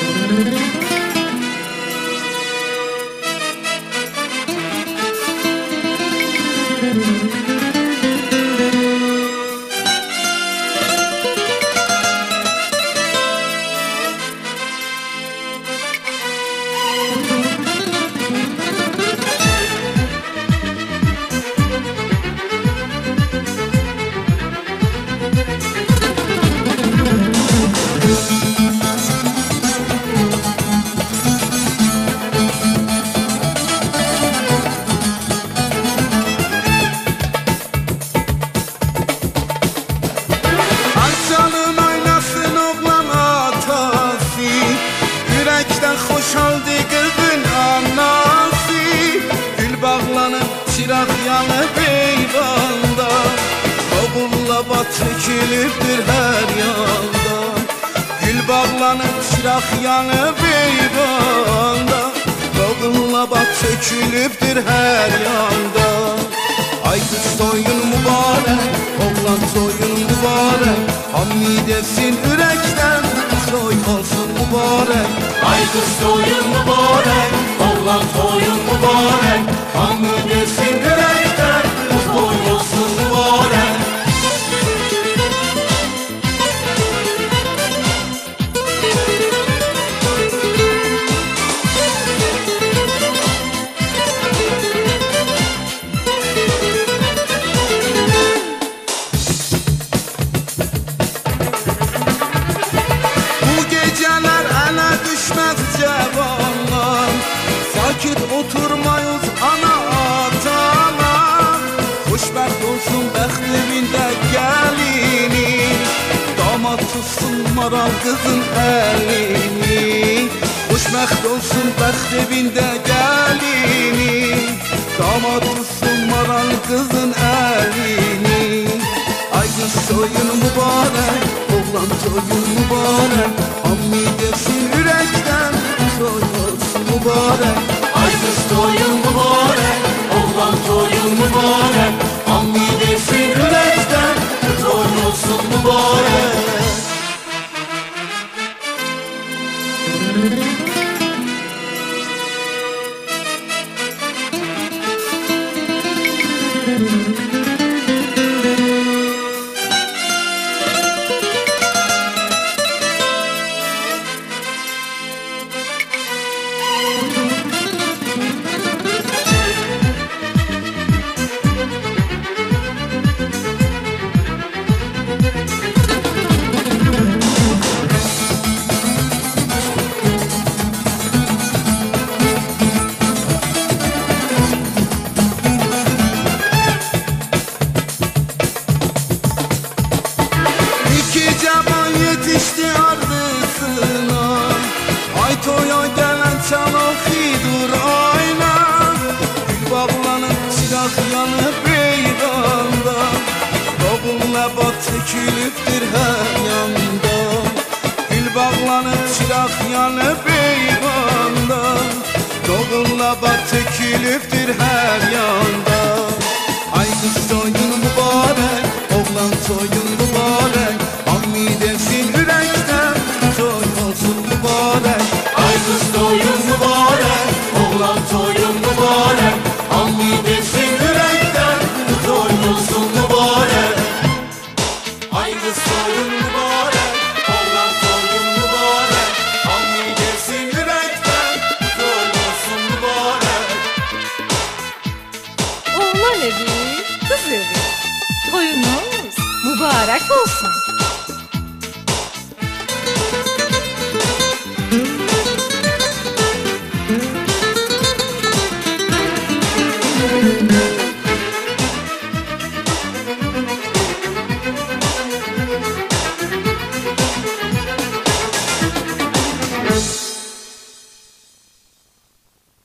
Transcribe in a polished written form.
Çıraq yanıb eyvanda, oğulla bat çəkilibdir hər yanda. Gül bağlanıb çıraq yanıb eyvanda, oğulla bat çəkilibdir hər yanda. Ay qız toyun mübarək, oğlan toyun mübarək, hamid etsin ürəkdən, toy olsun mübarək. Ay qız toyun mübarək, oğlan toyun mübarək, hamid etsin ürəkdən, toy olsun mübarək. Sakit oturmayız ana atana, xoşbəxt olsun bəxt evində gəlini, damat tutsun maral qızın əlini. Xoşbəxt olsun bəxt evində gəlini, damat tutsun maral qızın əlini. Ay qız toyun mübarək, oğlan toyun mübarək, hamid etsin ürəkdən, toy olsun mübarək. Ay qız toyun mübarək, oğlan toyun mübarək, hamid etsin ürəkdən, toy olsun mübarək. Yetişti ardısına, ay toya gelen çanağı dur ayna. Gül bağlanıp çıraq yanıb eyranda, oğulla bat çəkilibdir hər yanda. Gül bağlanıp çıraq yanıb eyranda, oğulla bat çəkilibdir hər yanda. Ay qız toyun mübarək, oğlan toyun mübarək, hamid etsin ürəkdən, toy olsun mübarək. Ay qız toyun mübarək, oğlan toyun mübarək, hamid etsin ürəkdən, toy olsun mübarək. Ay qız toyun mübarək, oğlan toyun mübarək, hamid etsin ürəkdən, toy olsun mübarək. Oğlan evi, kız evi, toyunuz mübarək olsun.